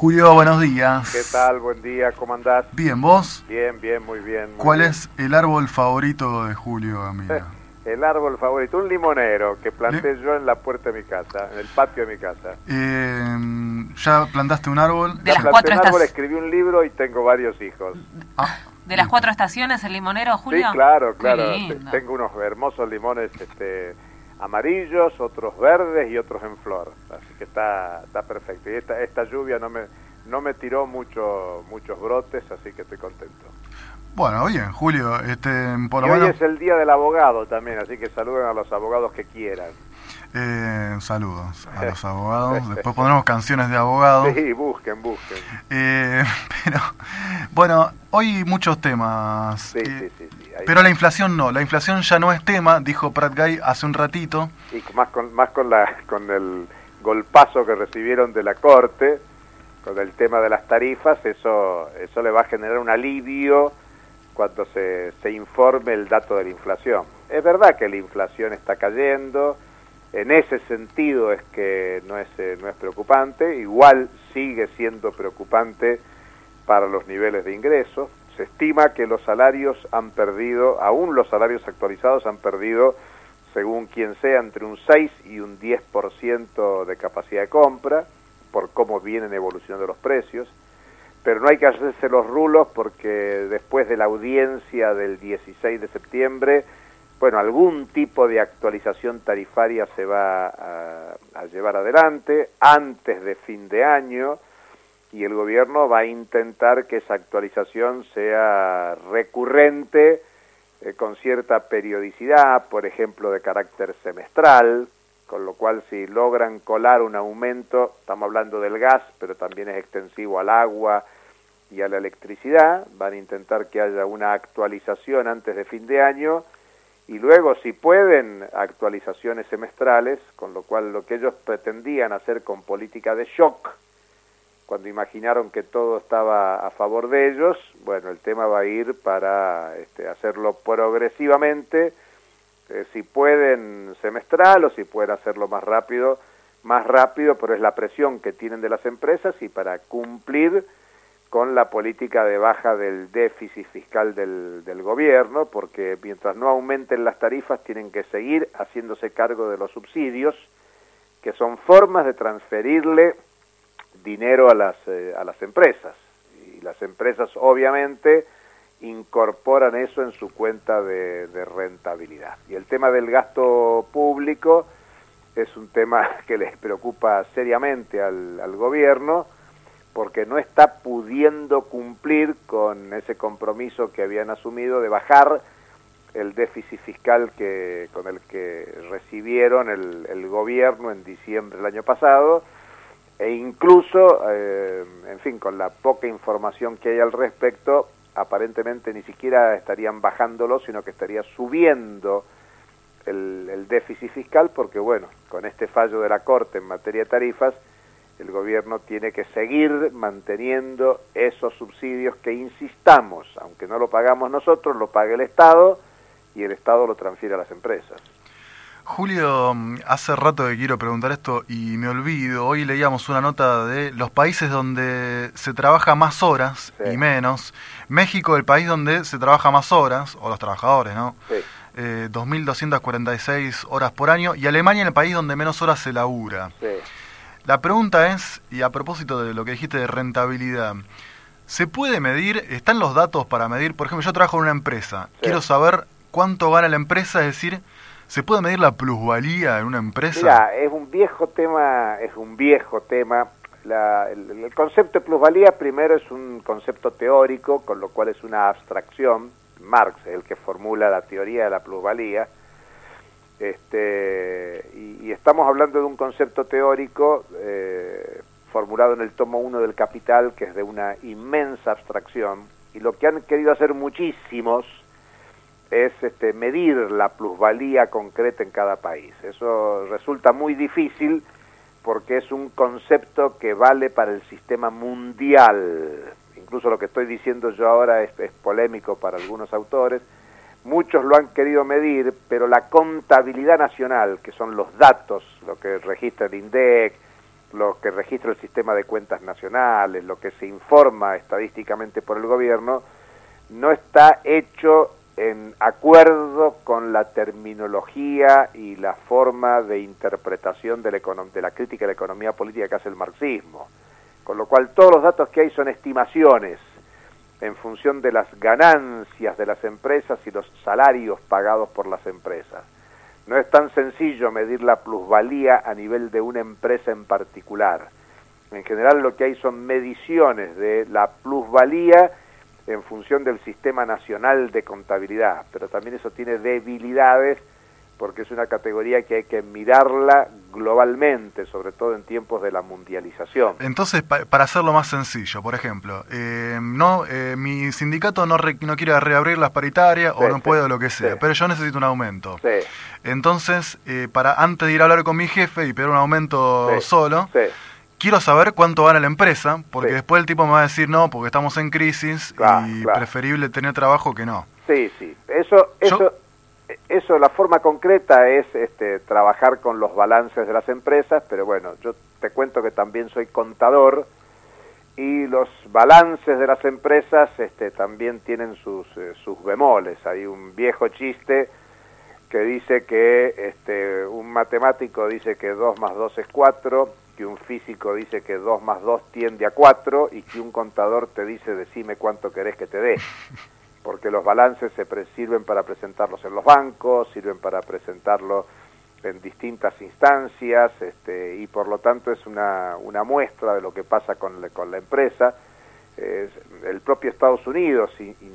Julio, buenos días. ¿Qué tal? Buen día, ¿cómo andás? Bien, ¿vos? Bien, muy bien. ¿Cuál es el árbol favorito de Julio, amigo? El árbol favorito, un limonero que planté yo en la puerta de mi casa, en el patio de mi casa. ¿Ya plantaste un árbol? De las planté cuatro un árbol, escribí un libro y tengo varios hijos. ¿De las 4 estaciones el limonero, Julio? Sí, claro. Qué lindo. Tengo unos hermosos limones amarillos, otros verdes y otros en flor. Así que está perfecto. Y esta lluvia no me tiró muchos brotes, así que estoy contento. Bueno, bien, Julio, por lo y hoy menos... es el día del abogado también, así que saluden a los abogados que quieran. Saludos a los abogados. Después pondremos canciones de abogados. Sí, busquen. Pero, bueno, hoy muchos temas. Sí. Pero la inflación no. La inflación ya no es tema, dijo Prat Gay hace un ratito. Y más con el golpazo que recibieron de la Corte, con el tema de las tarifas, eso le va a generar un alivio cuando se informe el dato de la inflación. Es verdad que la inflación está cayendo. En ese sentido es que no es preocupante, igual sigue siendo preocupante para los niveles de ingresos. Se estima que los salarios han perdido, aún los salarios actualizados han perdido, según quien sea, entre un 6 y un 10% de capacidad de compra, por cómo vienen evolucionando los precios. Pero no hay que hacerse los rulos porque después de la audiencia del 16 de septiembre, bueno, algún tipo de actualización tarifaria se va a llevar adelante antes de fin de año y el gobierno va a intentar que esa actualización sea recurrente con cierta periodicidad, por ejemplo, de carácter semestral, con lo cual si logran colar un aumento, estamos hablando del gas, pero también es extensivo al agua y a la electricidad, van a intentar que haya una actualización antes de fin de año. Y luego, si pueden, actualizaciones semestrales, con lo cual lo que ellos pretendían hacer con política de shock, cuando imaginaron que todo estaba a favor de ellos, bueno, el tema va a ir para hacerlo progresivamente, si pueden semestral o si pueden hacerlo más rápido, pero es la presión que tienen de las empresas y para cumplir con la política de baja del déficit fiscal del gobierno, porque mientras no aumenten las tarifas tienen que seguir haciéndose cargo de los subsidios, que son formas de transferirle dinero a las empresas. Y las empresas obviamente incorporan eso en su cuenta de rentabilidad. Y el tema del gasto público es un tema que les preocupa seriamente al gobierno, porque no está pudiendo cumplir con ese compromiso que habían asumido de bajar el déficit fiscal con el que recibieron el gobierno en diciembre del año pasado, e incluso, en fin, con la poca información que hay al respecto, aparentemente ni siquiera estarían bajándolo, sino que estaría subiendo el déficit fiscal, porque bueno, con este fallo de la Corte en materia de tarifas, el gobierno tiene que seguir manteniendo esos subsidios que, insistamos, aunque no lo pagamos nosotros, lo paga el Estado y el Estado lo transfiere a las empresas. Julio, hace rato que quiero preguntar esto y me olvido. Hoy leíamos una nota de los países donde se trabaja más horas y menos. México, el país donde se trabaja más horas, o los trabajadores, ¿no? Sí. 2.246 horas por año, y Alemania, el país donde menos horas se labura. Sí. La pregunta es, y a propósito de lo que dijiste de rentabilidad, ¿se puede medir? ¿Están los datos para medir? Por ejemplo, yo trabajo en una empresa, quiero saber cuánto gana la empresa, es decir, ¿se puede medir la plusvalía en una empresa? Mira, es un viejo tema. El concepto de plusvalía primero es un concepto teórico, con lo cual es una abstracción. Marx es el que formula la teoría de la plusvalía. Y estamos hablando de un concepto teórico formulado en el tomo 1 del Capital, que es de una inmensa abstracción, y lo que han querido hacer muchísimos es medir la plusvalía concreta en cada país. Eso resulta muy difícil porque es un concepto que vale para el sistema mundial. Incluso lo que estoy diciendo yo ahora es polémico para algunos autores. Muchos lo han querido medir, pero la contabilidad nacional, que son los datos, lo que registra el INDEC, lo que registra el sistema de cuentas nacionales, lo que se informa estadísticamente por el gobierno, no está hecho en acuerdo con la terminología y la forma de interpretación de la crítica de la economía política que hace el marxismo. Con lo cual todos los datos que hay son estimaciones en función de las ganancias de las empresas y los salarios pagados por las empresas. No es tan sencillo medir la plusvalía a nivel de una empresa en particular. En general lo que hay son mediciones de la plusvalía en función del Sistema Nacional de Contabilidad, pero también eso tiene debilidades porque es una categoría que hay que mirarla globalmente, sobre todo en tiempos de la mundialización. Entonces, para hacerlo más sencillo, por ejemplo, mi sindicato no quiere reabrir las paritarias, sí, o no puede, o lo que sea, sí, pero yo necesito un aumento. Sí. Entonces, antes de ir a hablar con mi jefe y pedir un aumento, sí, solo, sí, quiero saber cuánto gana la empresa, porque sí, después el tipo me va a decir no, porque estamos en crisis, claro, y claro, preferible tener trabajo que no. Sí, sí. Eso, la forma concreta es trabajar con los balances de las empresas, pero bueno, yo te cuento que también soy contador y los balances de las empresas también tienen sus bemoles. Hay un viejo chiste que dice que un matemático dice que 2 más 2 es 4, que un físico dice que 2 más 2 tiende a 4 y que un contador te dice decime cuánto querés que te dé. Porque los balances sirven para presentarlos en los bancos, sirven para presentarlo en distintas instancias, y por lo tanto es una muestra de lo que pasa con la empresa. El propio Estados Unidos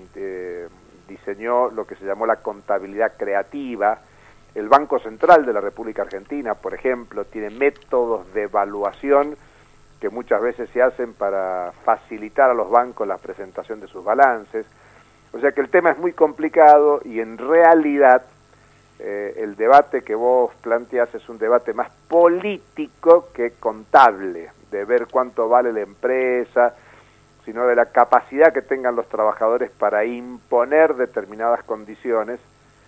diseñó lo que se llamó la contabilidad creativa. El Banco Central de la República Argentina, por ejemplo, tiene métodos de evaluación que muchas veces se hacen para facilitar a los bancos la presentación de sus balances. O sea que el tema es muy complicado y en realidad el debate que vos planteás es un debate más político que contable, de ver cuánto vale la empresa, sino de la capacidad que tengan los trabajadores para imponer determinadas condiciones,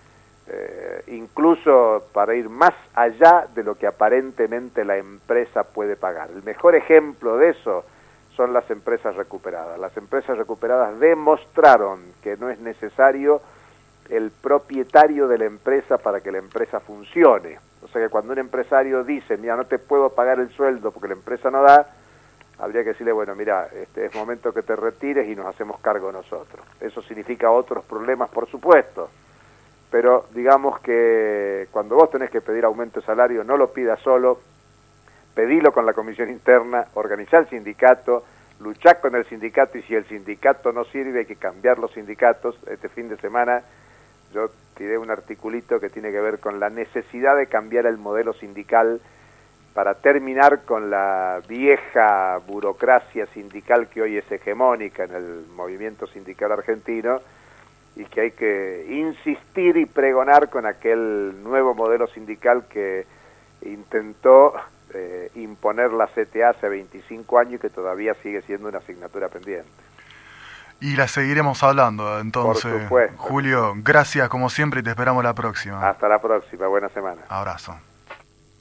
incluso para ir más allá de lo que aparentemente la empresa puede pagar. El mejor ejemplo de eso son las empresas recuperadas. Las empresas recuperadas demostraron que no es necesario el propietario de la empresa para que la empresa funcione. O sea que cuando un empresario dice, mira, no te puedo pagar el sueldo porque la empresa no da, habría que decirle, bueno, mira, es momento que te retires y nos hacemos cargo nosotros. Eso significa otros problemas, por supuesto, pero digamos que cuando vos tenés que pedir aumento de salario, no lo pidas solo, pedilo con la comisión interna, organizá el sindicato, luchá con el sindicato y si el sindicato no sirve hay que cambiar los sindicatos. Este fin de semana yo tiré un articulito que tiene que ver con la necesidad de cambiar el modelo sindical para terminar con la vieja burocracia sindical que hoy es hegemónica en el movimiento sindical argentino y que hay que insistir y pregonar con aquel nuevo modelo sindical que intentó imponer la CTA hace 25 años y que todavía sigue siendo una asignatura pendiente. Y la seguiremos hablando, entonces. Por supuesto. Julio, gracias como siempre y te esperamos la próxima. Hasta la próxima, buena semana. Abrazo.